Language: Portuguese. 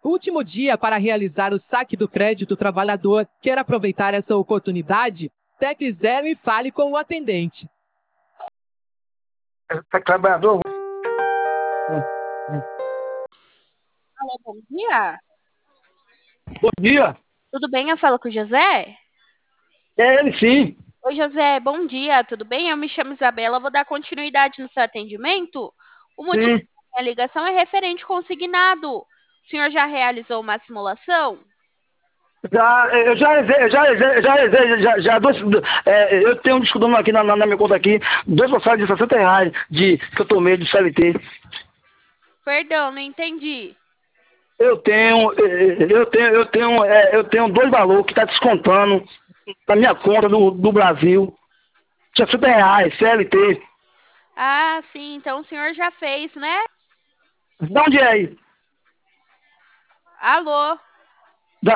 último dia para realizar o saque do crédito trabalhador. Quer aproveitar essa oportunidade? Tecle 0 e fale com o atendente. Trabalhador. Alô, bom dia. Bom dia. Tudo bem? Eu falo com o José? É ele sim. Oi, José, bom dia, tudo bem? Eu me chamo Isabela, vou dar continuidade no seu atendimento. O motivo Sim. da minha ligação é referente consignado. O senhor já realizou uma simulação? Eu tenho um disco aqui na minha conta aqui, 2 passagens de R$ 60 que eu tomei de CLT. Perdão, não entendi. Eu tenho 2 valores que está descontando na minha conta do Brasil. R$ 60, CLT. Ah, sim, então o senhor já fez, né? De onde é aí? Alô?